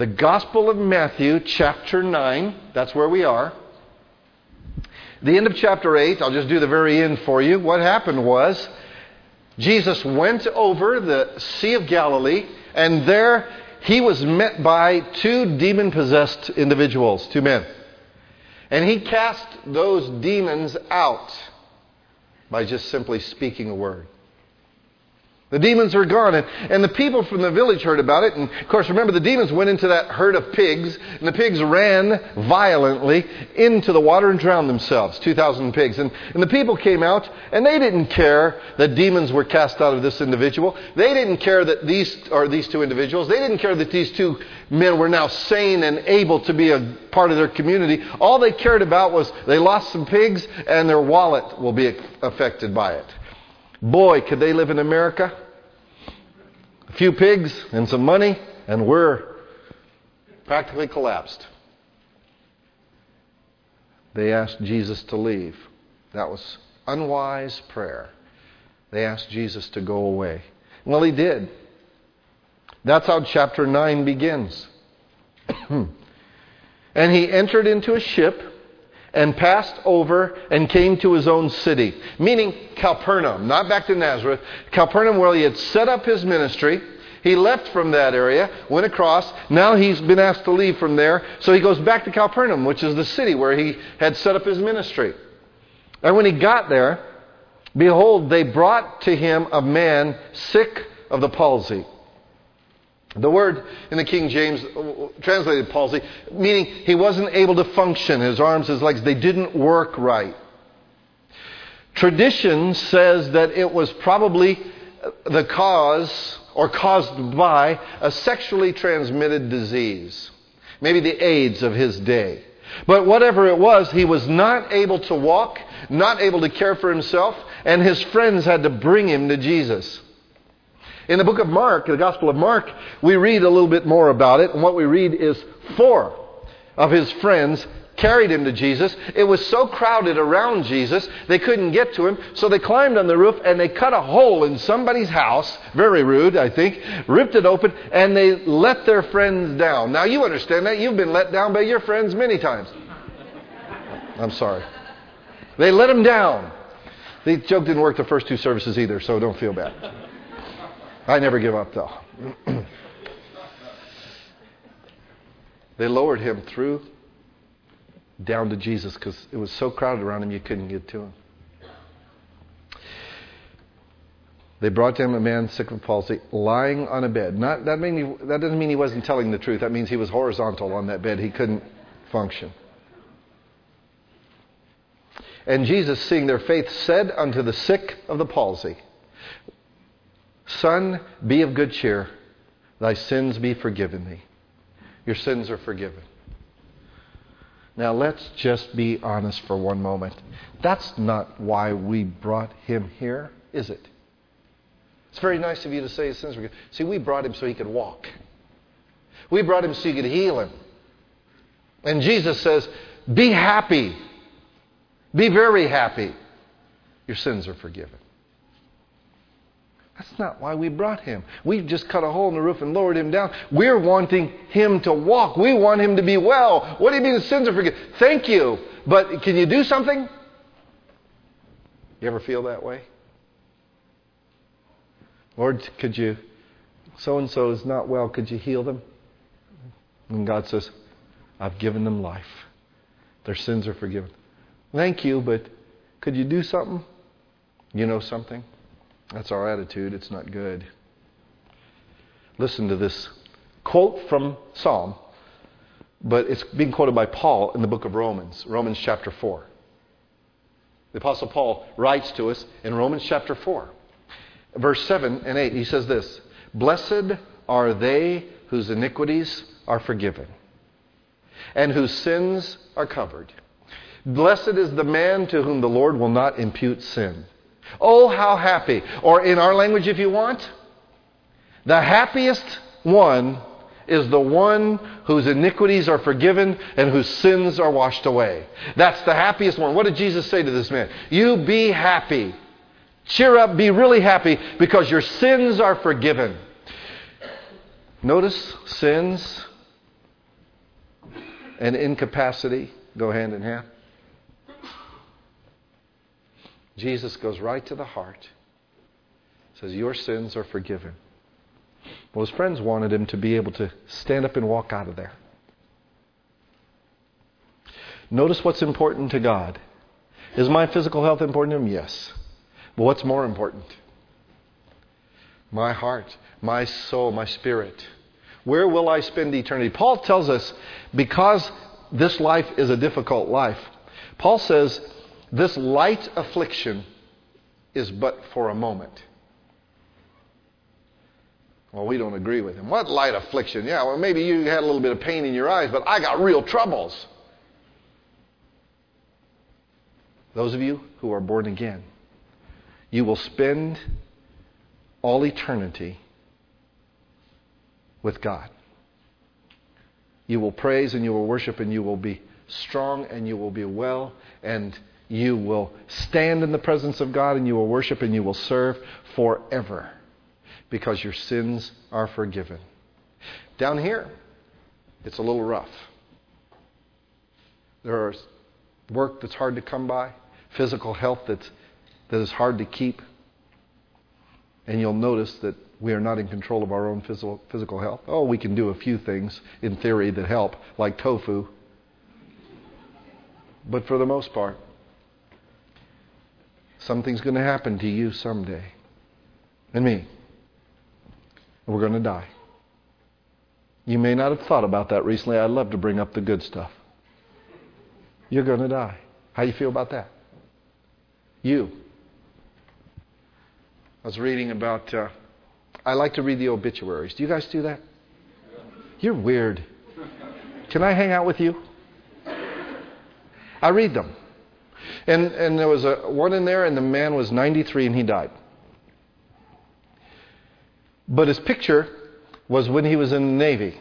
The Gospel of Matthew, chapter 9. That's where we are. The end of chapter 8, I'll just do the very end for you. What happened was, Jesus went over the Sea of Galilee, and there he was met by two demon-possessed individuals, two men. And he cast those demons out by just simply speaking a word. The demons were gone, and the people from the village heard about it. And of course, remember, the demons went into that herd of pigs, and the pigs ran violently into the water and drowned themselves, 2,000 pigs. And the people came out, and they didn't care that demons were cast out of this individual. They didn't care that these two individuals, they didn't care that these two men were now sane and able to be a part of their community. All they cared about was they lost some pigs, and their wallet will be affected by it. Boy, could they live in America. A few pigs and some money, and we're practically collapsed. They asked Jesus to leave. That was unwise prayer. They asked Jesus to go away. Well, he did. That's how chapter 9 begins. And he entered into a ship and passed over and came to his own city. Meaning Capernaum, not back to Nazareth. Capernaum, where he had set up his ministry. He left from that area, went across. Now he's been asked to leave from there. So he goes back to Capernaum, which is the city where he had set up his ministry. And when he got there, behold, they brought to him a man sick of the palsy. The word in the King James translated palsy, meaning he wasn't able to function. His arms, his legs, they didn't work right. Tradition says that it was probably the cause or caused by a sexually transmitted disease. Maybe the AIDS of his day. But whatever it was, he was not able to walk, not able to care for himself, and his friends had to bring him to Jesus. In the book of Mark, the Gospel of Mark, we read a little bit more about it. And what we read is 4 of his friends carried him to Jesus. It was so crowded around Jesus, they couldn't get to him. So they climbed on the roof and they cut a hole in somebody's house. Very rude, I think. Ripped it open and they let their friends down. Now you understand that. You've been let down by your friends many times. I'm sorry. They let him down. The joke didn't work the first 2 services either, so don't feel bad. I never give up, though. They lowered him through down to Jesus because it was so crowded around him you couldn't get to him. They brought to him a man sick of palsy, lying on a bed. That doesn't mean he wasn't telling the truth. That means he was horizontal on that bed. He couldn't function. And Jesus, seeing their faith, said unto the sick of the palsy, Son, be of good cheer. Thy sins be forgiven thee. Your sins are forgiven. Now let's just be honest for one moment. That's not why we brought him here, is it? It's very nice of you to say his sins were forgiven. See, we brought him so he could walk. We brought him so he could heal him. And Jesus says, be happy. Be very happy. Your sins are forgiven. That's not why we brought him. We just cut a hole in the roof and lowered him down. We're wanting him to walk. We want him to be well. What do you mean his sins are forgiven? Thank you. But can you do something? You ever feel that way? Lord, could you, so-and-so is not well, could you heal them? And God says, I've given them life. Their sins are forgiven. Thank you, but could you do something? You know something? That's our attitude. It's not good. Listen to this quote from Psalm, but it's being quoted by Paul in the book of Romans, Romans chapter 4. The Apostle Paul writes to us in Romans chapter 4, verse 7 and 8. He says this, Blessed are they whose iniquities are forgiven and whose sins are covered. Blessed is the man to whom the Lord will not impute sin. Oh, how happy. Or in our language, if you want, the happiest one is the one whose iniquities are forgiven and whose sins are washed away. That's the happiest one. What did Jesus say to this man? You be happy. Cheer up, be really happy because your sins are forgiven. Notice sins and incapacity go hand in hand? Jesus goes right to the heart. Says, your sins are forgiven. Well, his friends wanted him to be able to stand up and walk out of there. Notice what's important to God. Is my physical health important to him? Yes. But what's more important? My heart, my soul, my spirit. Where will I spend eternity? Paul tells us, because this life is a difficult life, Paul says, this light affliction is but for a moment. Well, we don't agree with him. What light affliction? Yeah, well, maybe you had a little bit of pain in your eyes, but I got real troubles. Those of you who are born again, you will spend all eternity with God. You will praise and you will worship and you will be strong and you will be well and you will stand in the presence of God and you will worship and you will serve forever because your sins are forgiven. Down here, it's a little rough. There is work that's hard to come by, physical health that is hard to keep. And you'll notice that we are not in control of our own physical health. Oh, we can do a few things in theory that help, like tofu. But for the most part, something's going to happen to you someday. And me. We're going to die. You may not have thought about that recently. I'd love to bring up the good stuff. You're going to die. How do you feel about that? You. I was reading about, I like to read the obituaries. Do you guys do that? You're weird. Can I hang out with you? I read them. And there was one in there and the man was 93 and he died. But his picture was when he was in the Navy.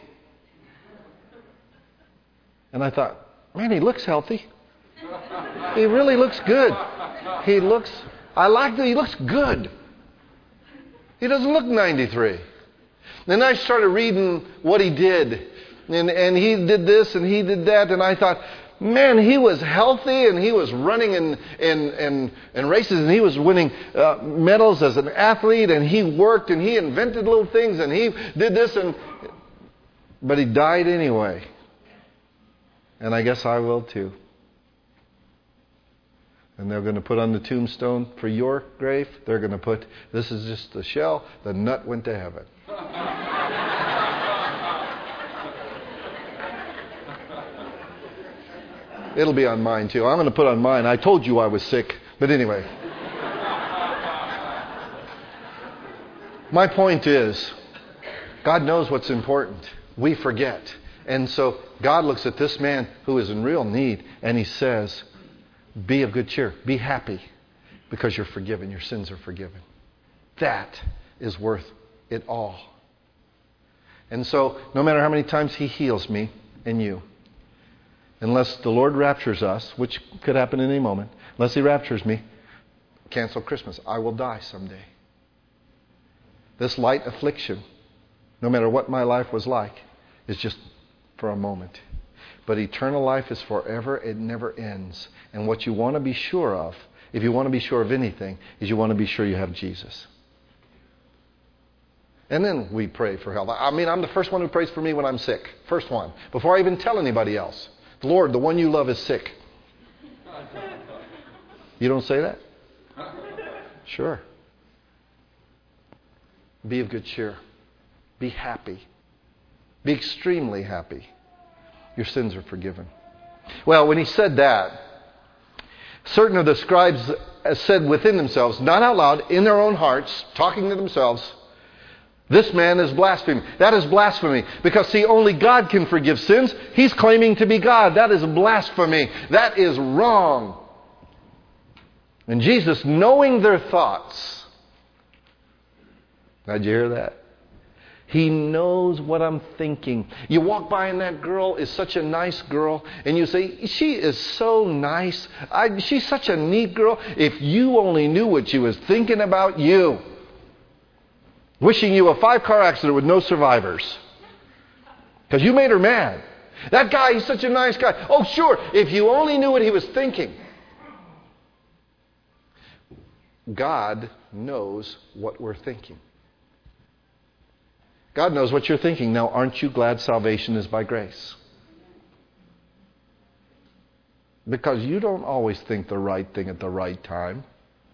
And I thought, man, he looks healthy. He really looks good. I like that he looks good. He doesn't look 93. Then I started reading what he did. And he did this and he did that. And I thought, man, he was healthy and he was running in races and he was winning medals as an athlete and he worked and he invented little things and he did this but he died anyway. And I guess I will too. And they're going to put on the tombstone for your grave, they're going to put, this is just the shell, the nut went to heaven. It'll be on mine too. I'm going to put on mine. I told you I was sick. But anyway. My point is, God knows what's important. We forget. And so God looks at this man who is in real need and he says, be of good cheer. Be happy because you're forgiven. Your sins are forgiven. That is worth it all. And so no matter how many times he heals me and you, unless the Lord raptures us, which could happen at any moment, unless he raptures me, cancel Christmas. I will die someday. This light affliction, no matter what my life was like, is just for a moment. But eternal life is forever. It never ends. And what you want to be sure of, if you want to be sure of anything, is you want to be sure you have Jesus. And then we pray for health. I mean, I'm the first one who prays for me when I'm sick. First one. Before I even tell anybody else. Lord, the one you love is sick. You don't say that? Sure. Be of good cheer. Be happy. Be extremely happy. Your sins are forgiven. Well, when he said that, certain of the scribes said within themselves, not out loud, in their own hearts, talking to themselves, this man is blaspheming. That is blasphemy. Because, see, only God can forgive sins. He's claiming to be God. That is blasphemy. That is wrong. And Jesus, knowing their thoughts, did you hear that? He knows what I'm thinking. You walk by and that girl is such a nice girl, and you say, she is so nice. She's such a neat girl. If you only knew what she was thinking about you. Wishing you a 5-car accident with no survivors. Because you made her mad. That guy, he's such a nice guy. Oh, sure, if you only knew what he was thinking. God knows what we're thinking. God knows what you're thinking. Now, aren't you glad salvation is by grace? Because you don't always think the right thing at the right time.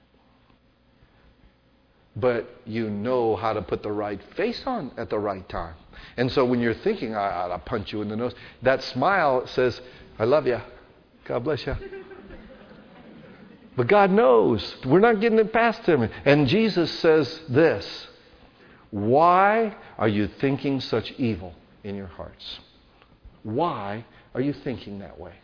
But you know how to put the right face on at the right time. And so when you're thinking, I'll punch you in the nose, that smile says, I love you. God bless you. But God knows. We're not getting it past Him. And Jesus says this, why are you thinking such evil in your hearts? Why are you thinking that way?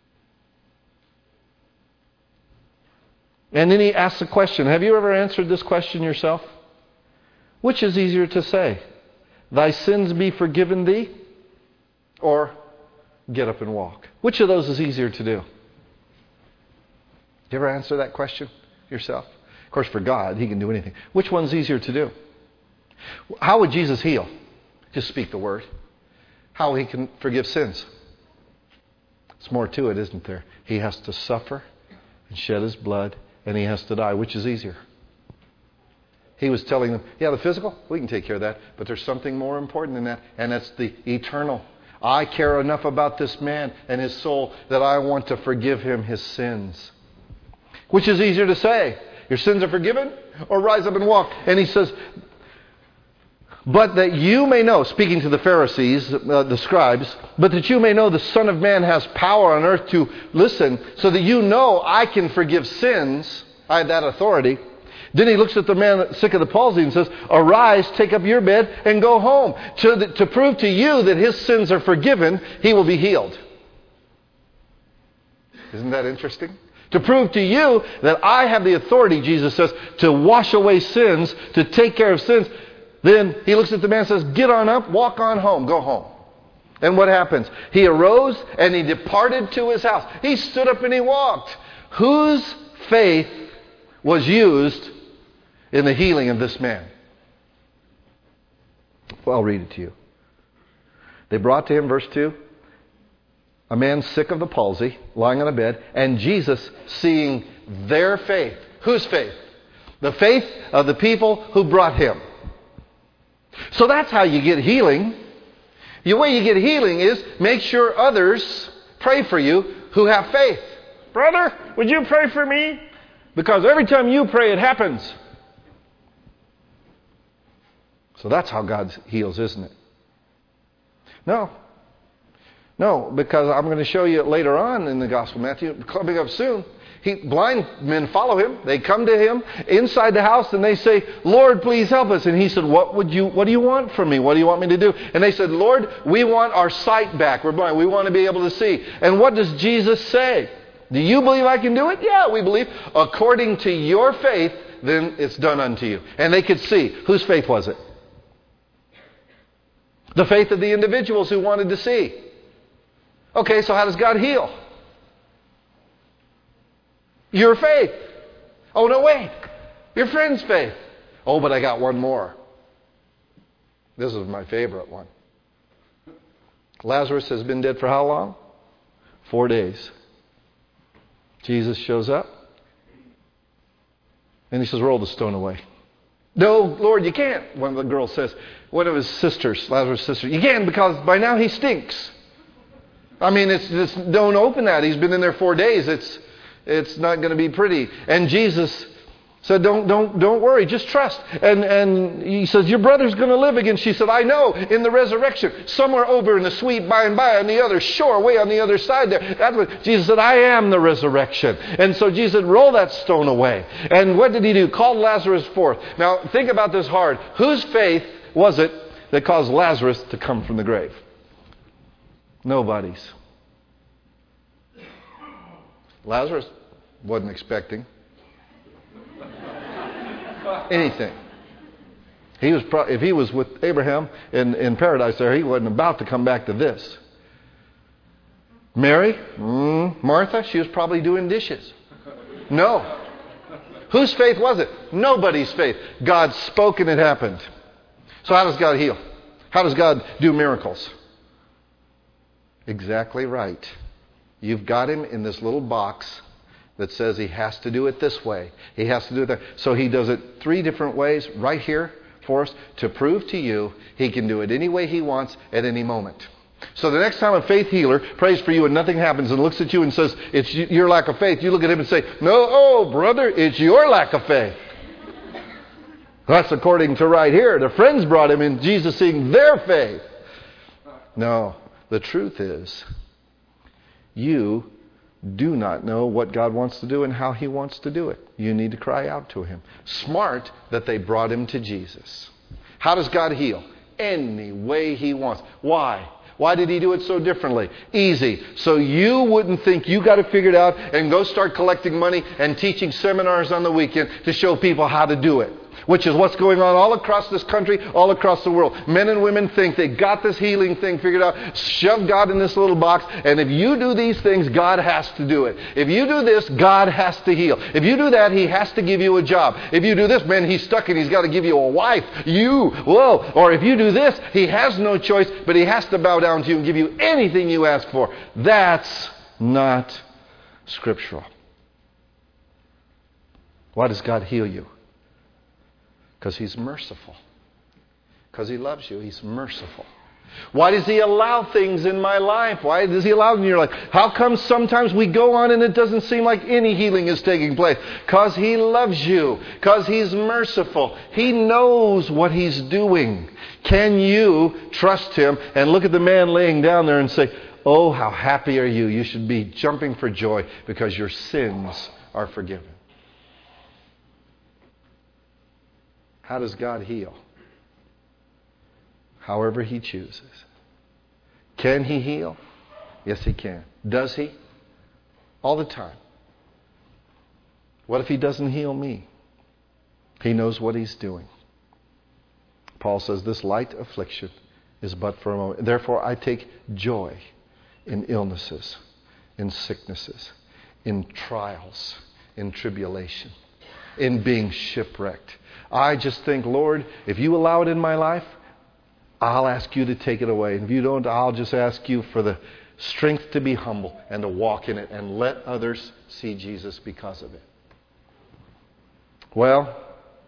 And then He asks the question, have you ever answered this question yourself? Which is easier to say? Thy sins be forgiven thee, or get up and walk? Which of those is easier to do? You ever answer that question yourself? Of course, for God, He can do anything. Which one's easier to do? How would Jesus heal? Just speak the word. How He can forgive sins? There's more to it, isn't there? He has to suffer and shed His blood, and He has to die. Which is easier? He was telling them, yeah, the physical, we can take care of that. But there's something more important than that, and that's the eternal. I care enough about this man and his soul that I want to forgive him his sins. Which is easier to say? Your sins are forgiven, or rise up and walk? And He says, but that you may know, speaking to the Pharisees, the scribes, but that you may know the Son of Man has power on earth to listen, so that you know I can forgive sins. I have that authority. Then He looks at the man sick of the palsy and says, arise, take up your bed, and go home. To prove to you that his sins are forgiven, he will be healed. Isn't that interesting? To prove to you that I have the authority, Jesus says, to wash away sins, to take care of sins. Then He looks at the man and says, get on up, walk on home, go home. And what happens? He arose and he departed to his house. He stood up and he walked. Whose faith was used in the healing of this man? Well, I'll read it to you. They brought to Him, verse 2, a man sick of the palsy, lying on a bed, and Jesus, seeing their faith. Whose faith? The faith of the people who brought Him. So that's how you get healing. The way you get healing is make sure others pray for you who have faith. Brother, would you pray for me? Because every time you pray, it happens. So that's how God heals, isn't it? No, because I'm going to show you later on in the Gospel of Matthew, coming up soon, blind men follow Him. They come to Him inside the house and they say, Lord, please help us. And He said, what do you want from me? What do you want me to do? And they said, Lord, we want our sight back. We're blind. We want to be able to see. And what does Jesus say? Do you believe I can do it? Yeah, we believe. According to your faith, then it's done unto you. And they could see. Whose faith was it? The faith of the individuals who wanted to see. Okay, so how does God heal? Your faith. Oh, no, wait. Your friend's faith. Oh, but I got one more. This is my favorite one. Lazarus has been dead for how long? 4 days. Jesus shows up. And He says, roll the stone away. No, Lord, you can't. One of the girls says, one of his sisters, Lazarus' sister, you can't because by now he stinks. I mean, it's just, don't open that. He's been in there 4 days. It's not going to be pretty. And Jesus said, don't worry, just trust. And He says, your brother's going to live again. She said, I know, in the resurrection, somewhere over in the sweet by and by on the other shore, way on the other side there. That's what Jesus said, I am the resurrection. And so Jesus said, roll that stone away. And what did He do? Called Lazarus forth. Now, think about this hard. Whose faith was it that caused Lazarus to come from the grave? Nobody's. Lazarus wasn't expecting anything. If he was with Abraham in paradise there, he wasn't about to come back to this. Mary, Martha, she was probably doing dishes. No. Whose faith was it? Nobody's faith. God spoke and it happened. So how does God heal? How does God do miracles? Exactly right. You've got him in this little box that says he has to do it this way. He has to do it that. So he does it 3 different ways right here for us to prove to you he can do it any way he wants at any moment. So the next time a faith healer prays for you and nothing happens and looks at you and says, it's your lack of faith, you look at him and say, no, oh, brother, it's your lack of faith. That's according to right here. The friends brought him in, Jesus seeing their faith. No, the truth is, you do not know what God wants to do and how he wants to do it. You need to cry out to him. Smart that they brought him to Jesus. How does God heal? Any way he wants. Why? Why did he do it so differently? Easy. So you wouldn't think you got to figure it out and go start collecting money and teaching seminars on the weekend to show people how to do it. Which is what's going on all across this country, all across the world. Men and women think they got this healing thing figured out. Shove God in this little box. And if you do these things, God has to do it. If you do this, God has to heal. If you do that, he has to give you a job. If you do this, man, he's stuck and he's got to give you a wife. Whoa. Or if you do this, he has no choice, but he has to bow down to you and give you anything you ask for. That's not scriptural. Why does God heal you? Because he's merciful. Because he loves you. He's merciful. Why does he allow things in my life? Why does he allow them in your life? How come sometimes we go on and it doesn't seem like any healing is taking place? Because he loves you. Because he's merciful. He knows what he's doing. Can you trust him and look at the man laying down there and say, oh, how happy are you? You should be jumping for joy because your sins are forgiven. How does God heal? However he chooses. Can he heal? Yes, he can. Does he? All the time. What if he doesn't heal me? He knows what he's doing. Paul says, this light affliction is but for a moment. Therefore, I take joy in illnesses, in sicknesses, in trials, in tribulation, in being shipwrecked. I just think, Lord, if you allow it in my life, I'll ask you to take it away. And if you don't, I'll just ask you for the strength to be humble and to walk in it and let others see Jesus because of it. Well,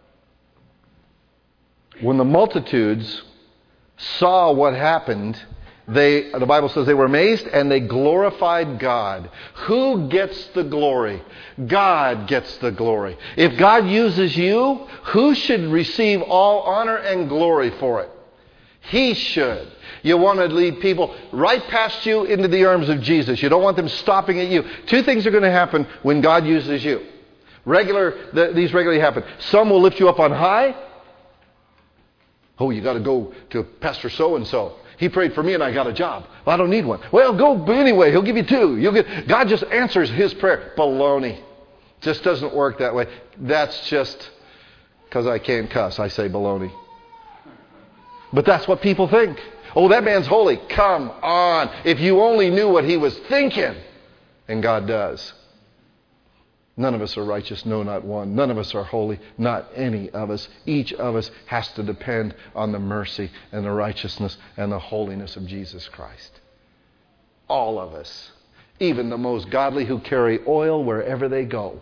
when the multitudes saw what happened, the Bible says they were amazed and they glorified God. Who gets the glory? God gets the glory. If God uses you, who should receive all honor and glory for it? He should. You want to lead people right past you into the arms of Jesus. You don't want them stopping at you. 2 things are going to happen when God uses you. These regularly happen. Some will lift you up on high. Oh, you got to go to Pastor so-and-so. He prayed for me and I got a job. Well, I don't need one. Well, go anyway. He'll give you 2. God just answers his prayer. Baloney. Just doesn't work that way. That's just because I can't cuss. I say baloney. But that's what people think. Oh, that man's holy. Come on. If you only knew what he was thinking. And God does. None of us are righteous, no, not one. None of us are holy, not any of us. Each of us has to depend on the mercy and the righteousness and the holiness of Jesus Christ. All of us, even the most godly who carry oil wherever they go,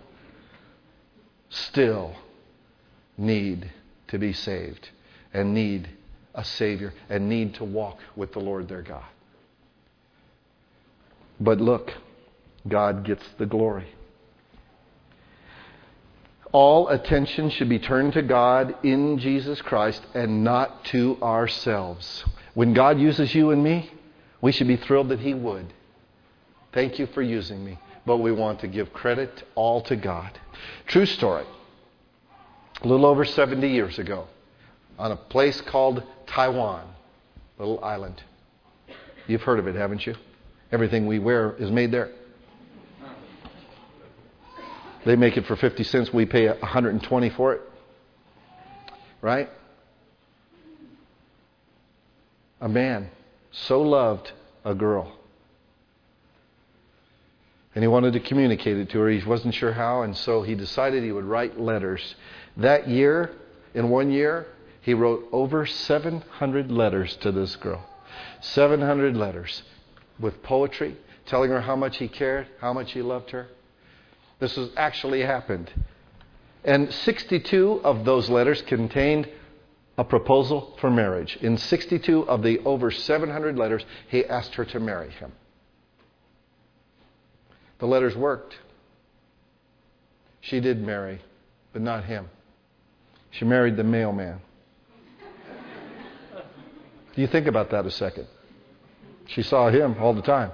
still need to be saved and need a Savior and need to walk with the Lord their God. But look, God gets the glory. All attention should be turned to God in Jesus Christ and not to ourselves. When God uses you and me, we should be thrilled that he would. Thank you for using me. But we want to give credit all to God. True story. A little over 70 years ago, on a place called Taiwan, little island. You've heard of it, haven't you? Everything we wear is made there. They make it for 50 cents. We pay $120 for it. Right? A man so loved a girl. And he wanted to communicate it to her. He wasn't sure how, and so he decided he would write letters. That year, in 1 year, he wrote over 700 letters to this girl. 700 letters. with poetry, telling her how much he cared, how much he loved her. This has actually happened. And 62 of those letters contained a proposal for marriage. In 62 of the over 700 letters, he asked her to marry him. The letters worked. She did marry, but not him. She married the mailman. Do you think about that a second? She saw him all the time.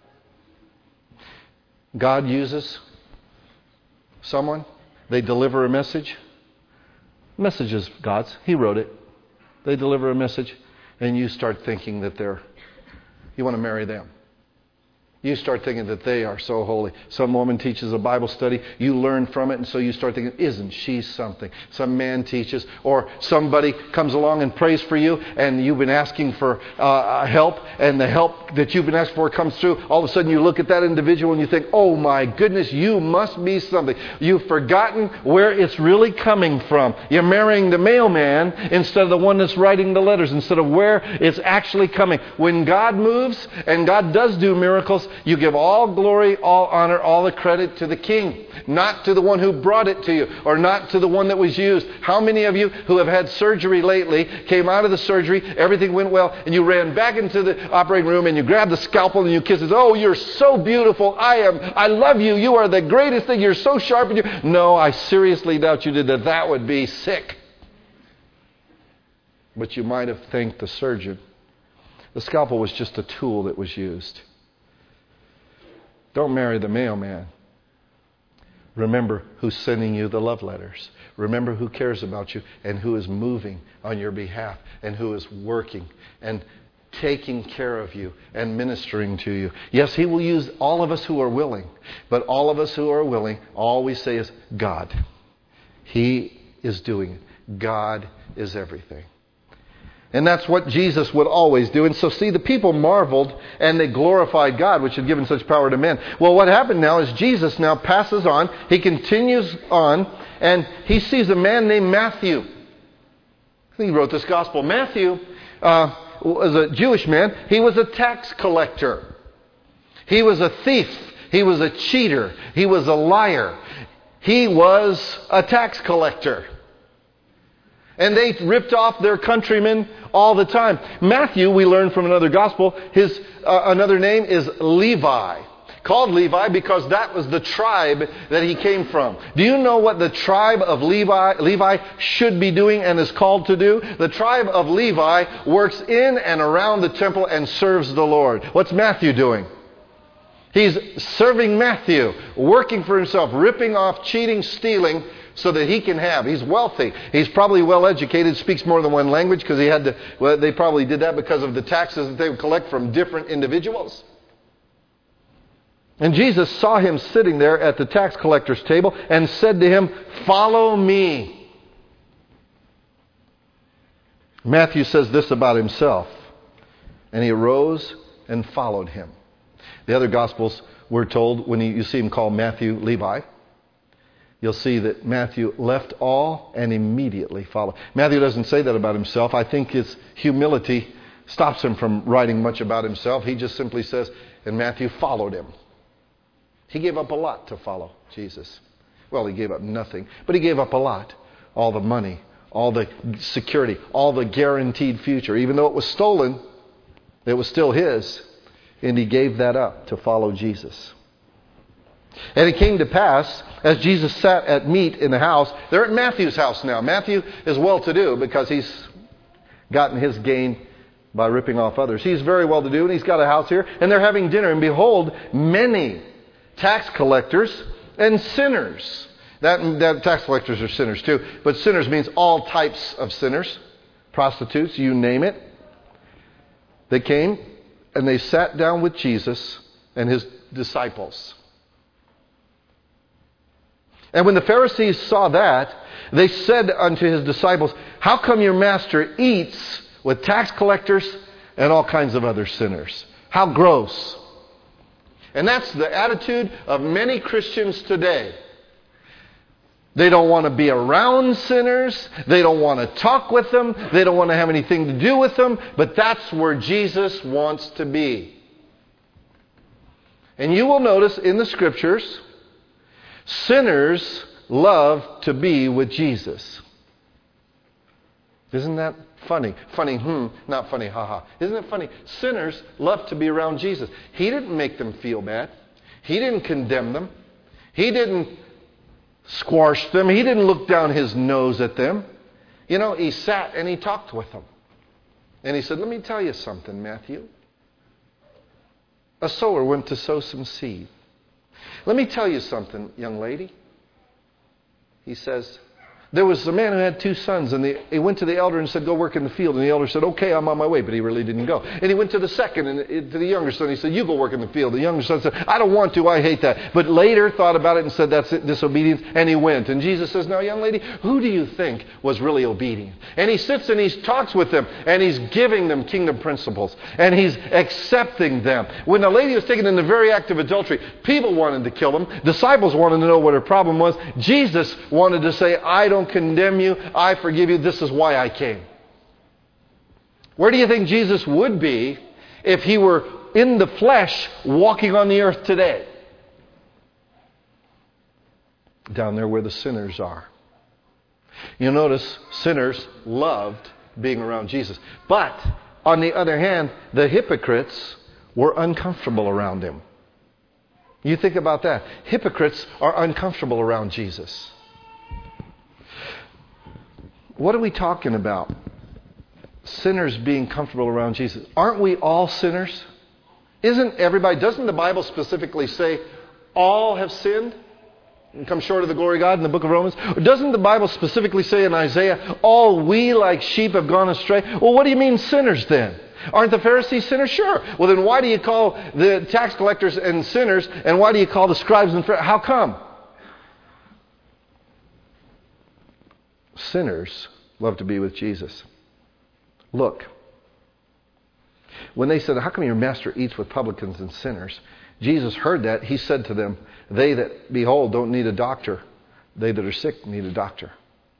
God uses someone. They deliver a message. The message is God's. He wrote it. They deliver a message, and you start thinking that you want to marry them. You start thinking that they are so holy. Some woman teaches a Bible study. You learn from it, and so you start thinking, isn't she something? Some man teaches, or somebody comes along and prays for you, and you've been asking for help, and the help that you've been asking for comes through. All of a sudden, you look at that individual, and you think, oh my goodness, you must be something. You've forgotten where it's really coming from. You're marrying the mailman instead of the one that's writing the letters, instead of where it's actually coming. When God moves, and God does do miracles, you give all glory, all honor, all the credit to the King, not to the one who brought it to you, or not to the one that was used. How many of you who have had surgery lately came out of the surgery, everything went well, and you ran back into the operating room and you grabbed the scalpel and you kissed it? Oh, you're so beautiful. I love you. You are the greatest thing. You're so sharp. No, I seriously doubt you did that. That would be sick. But you might have thanked the surgeon. The scalpel was just a tool that was used. Don't marry the mailman. Remember who's sending you the love letters. Remember who cares about you and who is moving on your behalf and who is working and taking care of you and ministering to you. Yes, he will use all of us who are willing, but all of us who are willing, all we say is God. He is doing it. God is everything. And that's what Jesus would always do. And so, see, the people marveled and they glorified God, which had given such power to men. Well, what happened now is Jesus now passes on. He continues on, and he sees a man named Matthew. I think he wrote this gospel. Matthew was a Jewish man. He was a tax collector. He was a thief. He was a cheater. He was a liar. He was a tax collector. And they ripped off their countrymen all the time. Matthew, we learn from another gospel, his another name is Levi. Called Levi because that was the tribe that he came from. Do you know what the tribe of Levi should be doing and is called to do? The tribe of Levi works in and around the temple and serves the Lord. What's Matthew doing? He's serving Matthew, working for himself, ripping off, cheating, stealing, so that he can have. He's wealthy. He's probably well educated, speaks more than one language because he had to. Well, they probably did that because of the taxes that they would collect from different individuals. And Jesus saw him sitting there at the tax collector's table and said to him, "Follow me." Matthew says this about himself. And he arose and followed him. The other Gospels, we're told, when you see him called Matthew Levi, you'll see that Matthew left all and immediately followed. Matthew doesn't say that about himself. I think his humility stops him from writing much about himself. He just simply says, and Matthew followed him. He gave up a lot to follow Jesus. Well, he gave up nothing, but he gave up a lot. All the money, all the security, all the guaranteed future. Even though it was stolen, it was still his. And he gave that up to follow Jesus. And it came to pass, as Jesus sat at meat in the house, they're at Matthew's house now. Matthew is well-to-do because he's gotten his gain by ripping off others. He's very well-to-do, and he's got a house here, and they're having dinner. And behold, many tax collectors and sinners. That tax collectors are sinners too, but sinners means all types of sinners, prostitutes, you name it. They came and they sat down with Jesus and his disciples. And when the Pharisees saw that, they said unto his disciples, "How come your master eats with tax collectors and all kinds of other sinners?" How gross. And that's the attitude of many Christians today. They don't want to be around sinners. They don't want to talk with them. They don't want to have anything to do with them. But that's where Jesus wants to be. And you will notice in the Scriptures, sinners love to be with Jesus. Isn't that funny? Funny, not funny, haha. Isn't it funny? Sinners love to be around Jesus. He didn't make them feel bad. He didn't condemn them. He didn't squash them. He didn't look down his nose at them. You know, he sat and he talked with them. And he said, let me tell you something, Matthew. A sower went to sow some seed. Let me tell you something, young lady. He says, there was a man who had 2 sons, and he went to the elder and said, go work in the field. And the elder said, okay, I'm on my way, but he really didn't go. And he went to the second, and to the younger son, he said, you go work in the field. The younger son said, I don't want to, I hate that. But later thought about it and said, that's it, disobedience, and he went. And Jesus says, now, young lady, who do you think was really obedient? And he sits and he talks with them, and he's giving them kingdom principles, and he's accepting them. When the lady was taken in the very act of adultery, people wanted to kill them. Disciples wanted to know what her problem was. Jesus wanted to say, I don't condemn you, I forgive you, this is why I came. Where do you think Jesus would be if he were in the flesh walking on the earth today? Down there where the sinners are. You'll notice sinners loved being around Jesus. But, on the other hand, the hypocrites were uncomfortable around him. You think about that. Hypocrites are uncomfortable around Jesus. What are we talking about? Sinners being comfortable around Jesus. Aren't we all sinners? Isn't everybody? Doesn't the Bible specifically say all have sinned and come short of the glory of God in the book of Romans? Or doesn't the Bible specifically say in Isaiah, all we like sheep have gone astray? Well, what do you mean sinners then? Aren't the Pharisees sinners? Sure. Well, then why do you call the tax collectors and sinners, and why do you call the scribes and Pharisees? How come? Sinners love to be with Jesus. Look, when they said, how come your master eats with publicans and sinners? Jesus heard that. He said to them, they that behold don't need a doctor. They that are sick need a doctor.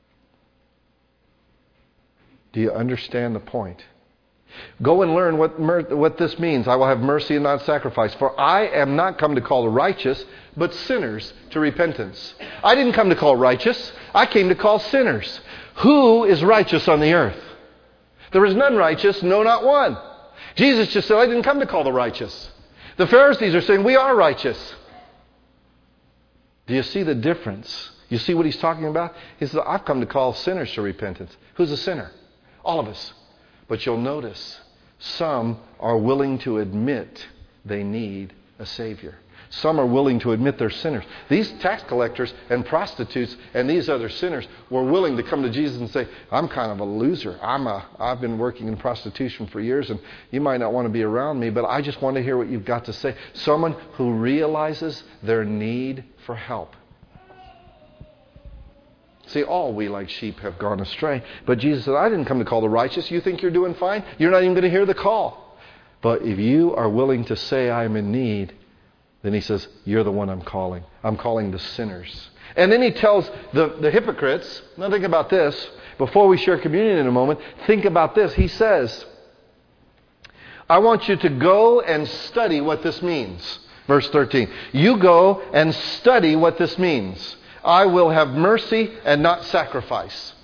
Do you understand the point? Go and learn what this means. I will have mercy and not sacrifice. For I am not come to call the righteous, but sinners to repentance. I didn't come to call righteous. I came to call sinners. Who is righteous on the earth? There is none righteous, no, not one. Jesus just said, I didn't come to call the righteous. The Pharisees are saying, we are righteous. Do you see the difference? You see what he's talking about? He says, I've come to call sinners to repentance. Who's a sinner? All of us. But you'll notice, some are willing to admit they need a Savior. Some are willing to admit they're sinners. These tax collectors and prostitutes and these other sinners were willing to come to Jesus and say, I'm kind of a loser. I've been working in prostitution for years, and you might not want to be around me, but I just want to hear what you've got to say. Someone who realizes their need for help. See, all we like sheep have gone astray. But Jesus said, I didn't come to call the righteous. You think you're doing fine? You're not even going to hear the call. But if you are willing to say I'm in need, then he says, you're the one I'm calling. I'm calling the sinners. And then he tells the hypocrites, now think about this. Before we share communion in a moment, think about this. He says, I want you to go and study what this means. Verse 13. You go and study what this means. I will have mercy and not sacrifice.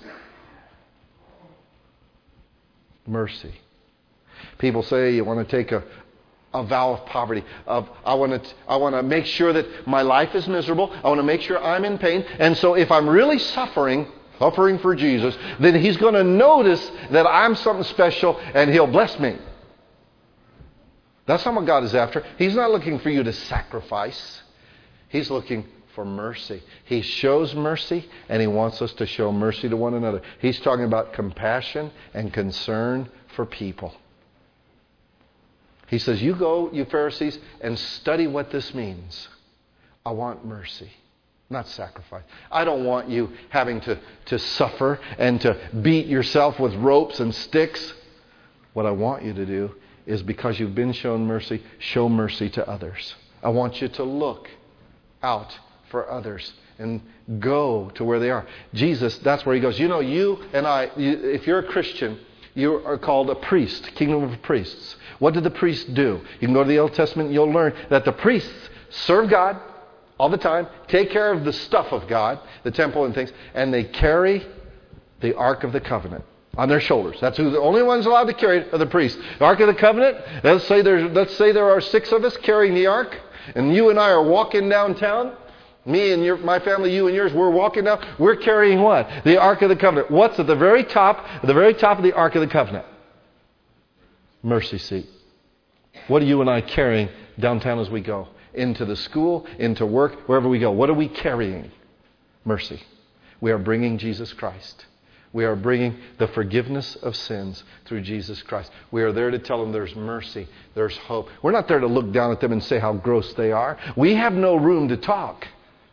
Mercy. People say you want to take a vow of poverty. I want to make sure that my life is miserable. I want to make sure I'm in pain. And so if I'm really suffering for Jesus, then He's going to notice that I'm something special and He'll bless me. That's not what God is after. He's not looking for you to sacrifice. He's looking for mercy. He shows mercy, and He wants us to show mercy to one another. He's talking about compassion and concern for people. He says, you go, you Pharisees, and study what this means. I want mercy, not sacrifice. I don't want you having to suffer and to beat yourself with ropes and sticks. What I want you to do is, because you've been shown mercy, show mercy to others. I want you to look out for others and go to where they are. Jesus, that's where He goes. You know, you and I, if you're a Christian, You are called a priest, kingdom of priests. What did the priests do? You can go to the Old Testament and you'll learn that the priests serve God all the time, take care of the stuff of God, the temple and things, and they carry the Ark of the Covenant on their shoulders. That's who the only ones allowed to carry it are the priests. The Ark of the Covenant, let's say there are 6 of us carrying the Ark, and you and I are walking downtown. Me and my family, you and yours, we're walking down. We're carrying what? The Ark of the Covenant. What's at the very top of the Ark of the Covenant? Mercy seat. What are you and I carrying downtown as we go? Into the school, into work, wherever we go. What are we carrying? Mercy. We are bringing Jesus Christ. We are bringing the forgiveness of sins through Jesus Christ. We are there to tell them there's mercy, there's hope. We're not there to look down at them and say how gross they are. We have no room to talk.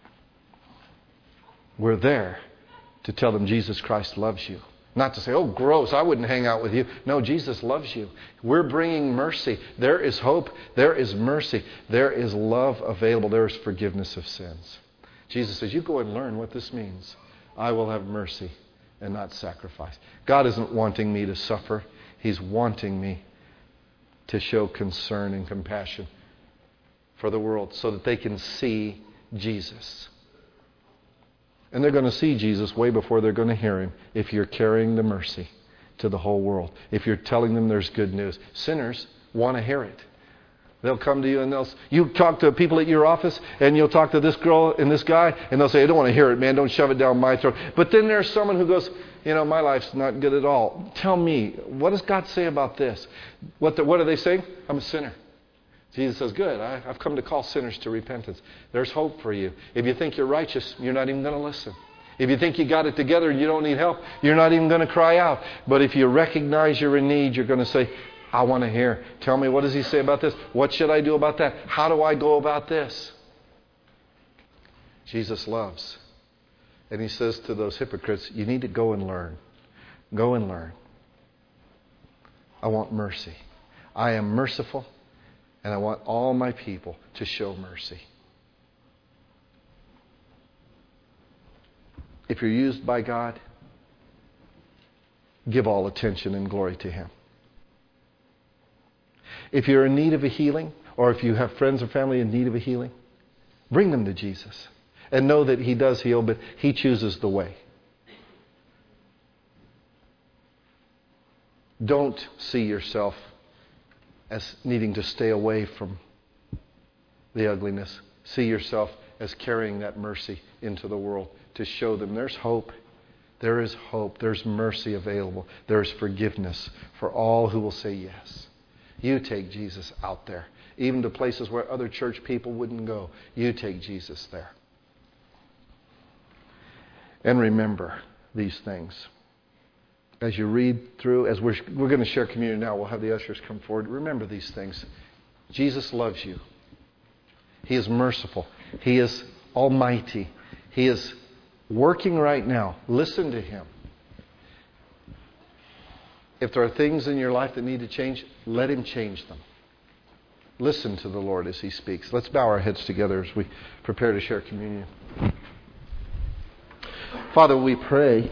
We're there to tell them Jesus Christ loves you. Not to say, oh, gross, I wouldn't hang out with you. No, Jesus loves you. We're bringing mercy. There is hope. There is mercy. There is love available. There is forgiveness of sins. Jesus says, you go and learn what this means. I will have mercy and not sacrifice. God isn't wanting me to suffer. He's wanting me to show concern and compassion for the world so that they can see Jesus. And they're going to see Jesus way before they're going to hear Him if you're carrying the mercy to the whole world. If you're telling them there's good news. Sinners want to hear it. They'll come to you and you talk to people at your office and you'll talk to this girl and this guy and they'll say, I don't want to hear it, man. Don't shove it down my throat. But then there's someone who goes, my life's not good at all. Tell me, what does God say about this? What are they saying? I'm a sinner. Jesus says, good, I've come to call sinners to repentance. There's hope for you. If you think you're righteous, you're not even going to listen. If you think you got it together and you don't need help, you're not even going to cry out. But if you recognize you're in need, you're going to say, I want to hear. Tell me, what does He say about this? What should I do about that? How do I go about this? Jesus loves. And He says to those hypocrites, you need to go and learn. Go and learn. I want mercy. I am merciful. And I want all my people to show mercy. If you're used by God, give all attention and glory to Him. If you're in need of a healing, or if you have friends or family in need of a healing, bring them to Jesus. And know that He does heal, but He chooses the way. Don't see yourself as needing to stay away from the ugliness. See yourself as carrying that mercy into the world to show them there's hope. There is hope. There's mercy available. There's forgiveness for all who will say yes. You take Jesus out there, even to places where other church people wouldn't go. You take Jesus there. And remember these things. As you read through, as we're going to share communion now, we'll have the ushers come forward. Remember these things. Jesus loves you. He is merciful. He is almighty. He is working right now. Listen to Him. If there are things in your life that need to change, let Him change them. Listen to the Lord as He speaks. Let's bow our heads together as we prepare to share communion. Father, we pray